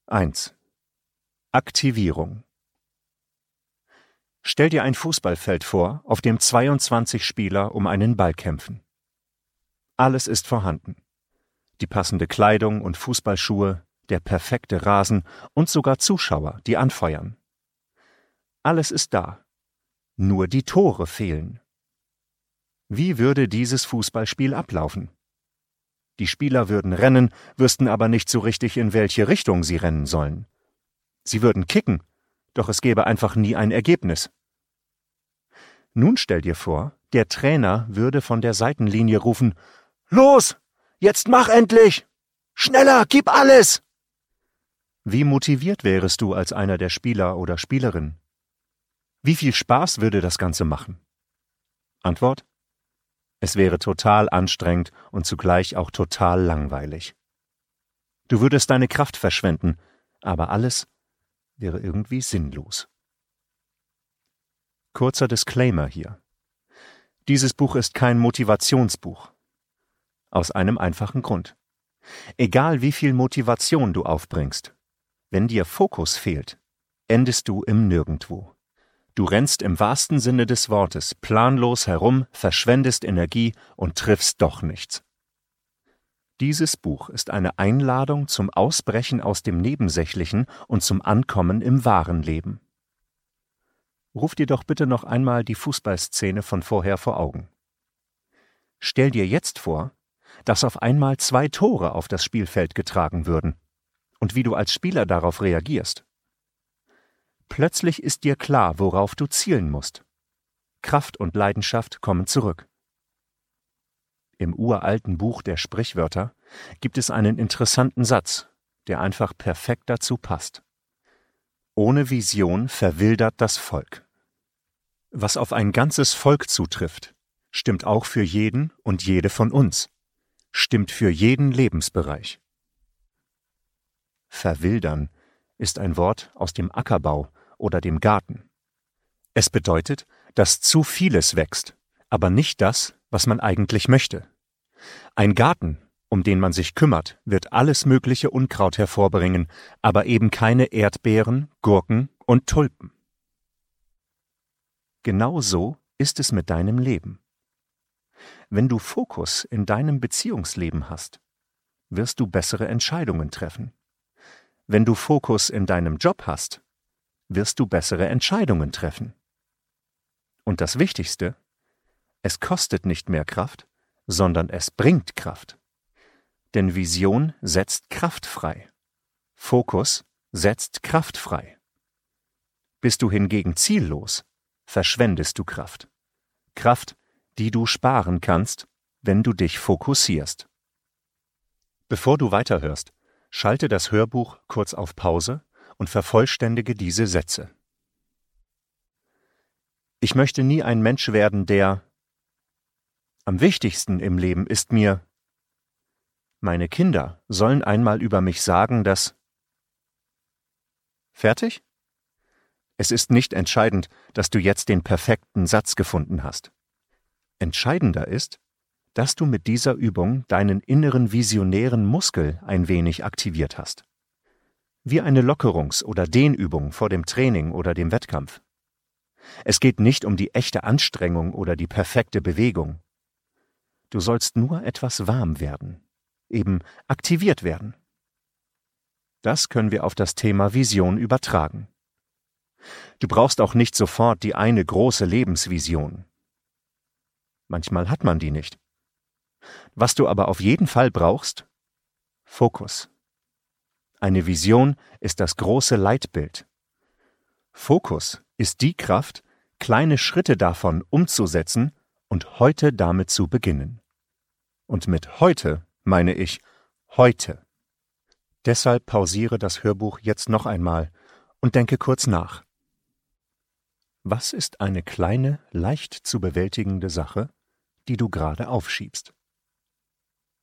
1. Aktivierung. Stell dir ein Fußballfeld vor, auf dem 22 Spieler um einen Ball kämpfen. Alles ist vorhanden. Die passende Kleidung und Fußballschuhe, der perfekte Rasen und sogar Zuschauer, die anfeuern. Alles ist da. Nur die Tore fehlen. Wie würde dieses Fußballspiel ablaufen? Die Spieler würden rennen, wüssten aber nicht so richtig, in welche Richtung sie rennen sollen. Sie würden kicken, doch es gäbe einfach nie ein Ergebnis. Nun stell dir vor, der Trainer würde von der Seitenlinie rufen: »Los, jetzt mach endlich! Schneller, gib alles!« Wie motiviert wärest du als einer der Spieler oder Spielerin? Wie viel Spaß würde das Ganze machen? Antwort: Es wäre total anstrengend und zugleich auch total langweilig. Du würdest deine Kraft verschwenden, aber alles wäre irgendwie sinnlos. Kurzer Disclaimer hier. Dieses Buch ist kein Motivationsbuch. Aus einem einfachen Grund. Egal wie viel Motivation du aufbringst, wenn dir Fokus fehlt, endest du im Nirgendwo. Du rennst im wahrsten Sinne des Wortes planlos herum, verschwendest Energie und triffst doch nichts. Dieses Buch ist eine Einladung zum Ausbrechen aus dem Nebensächlichen und zum Ankommen im wahren Leben. Ruf dir doch bitte noch einmal die Fußballszene von vorher vor Augen. Stell dir jetzt vor, dass auf einmal 2 Tore auf das Spielfeld getragen würden und wie du als Spieler darauf reagierst. Plötzlich ist dir klar, worauf du zielen musst. Kraft und Leidenschaft kommen zurück. Im uralten Buch der Sprichwörter gibt es einen interessanten Satz, der einfach perfekt dazu passt. Ohne Vision verwildert das Volk. Was auf ein ganzes Volk zutrifft, stimmt auch für jeden und jede von uns, stimmt für jeden Lebensbereich. Verwildern ist ein Wort aus dem Ackerbau oder dem Garten. Es bedeutet, dass zu vieles wächst, aber nicht das, was man eigentlich möchte. Ein Garten, um den man sich kümmert, wird alles mögliche Unkraut hervorbringen, aber eben keine Erdbeeren, Gurken und Tulpen. Genau so ist es mit deinem Leben. Wenn du Fokus in deinem Beziehungsleben hast, wirst du bessere Entscheidungen treffen. Wenn du Fokus in deinem Job hast, wirst du bessere Entscheidungen treffen. Und das Wichtigste: Es kostet nicht mehr Kraft, sondern es bringt Kraft. Denn Vision setzt Kraft frei. Fokus setzt Kraft frei. Bist du hingegen ziellos, verschwendest du Kraft. Kraft, die du sparen kannst, wenn du dich fokussierst. Bevor du weiterhörst, schalte das Hörbuch kurz auf Pause und vervollständige diese Sätze. Ich möchte nie ein Mensch werden, der... Am wichtigsten im Leben ist mir... Meine Kinder sollen einmal über mich sagen, dass... Fertig? Es ist nicht entscheidend, dass du jetzt den perfekten Satz gefunden hast. Entscheidender ist, dass du mit dieser Übung deinen inneren visionären Muskel ein wenig aktiviert hast. Wie eine Lockerungs- oder Dehnübung vor dem Training oder dem Wettkampf. Es geht nicht um die echte Anstrengung oder die perfekte Bewegung. Du sollst nur etwas warm werden, eben aktiviert werden. Das können wir auf das Thema Vision übertragen. Du brauchst auch nicht sofort die eine große Lebensvision. Manchmal hat man die nicht. Was du aber auf jeden Fall brauchst: Fokus. Eine Vision ist das große Leitbild. Fokus ist die Kraft, kleine Schritte davon umzusetzen und heute damit zu beginnen. Und mit heute meine ich heute. Deshalb pausiere das Hörbuch jetzt noch einmal und denke kurz nach. Was ist eine kleine, leicht zu bewältigende Sache, die du gerade aufschiebst?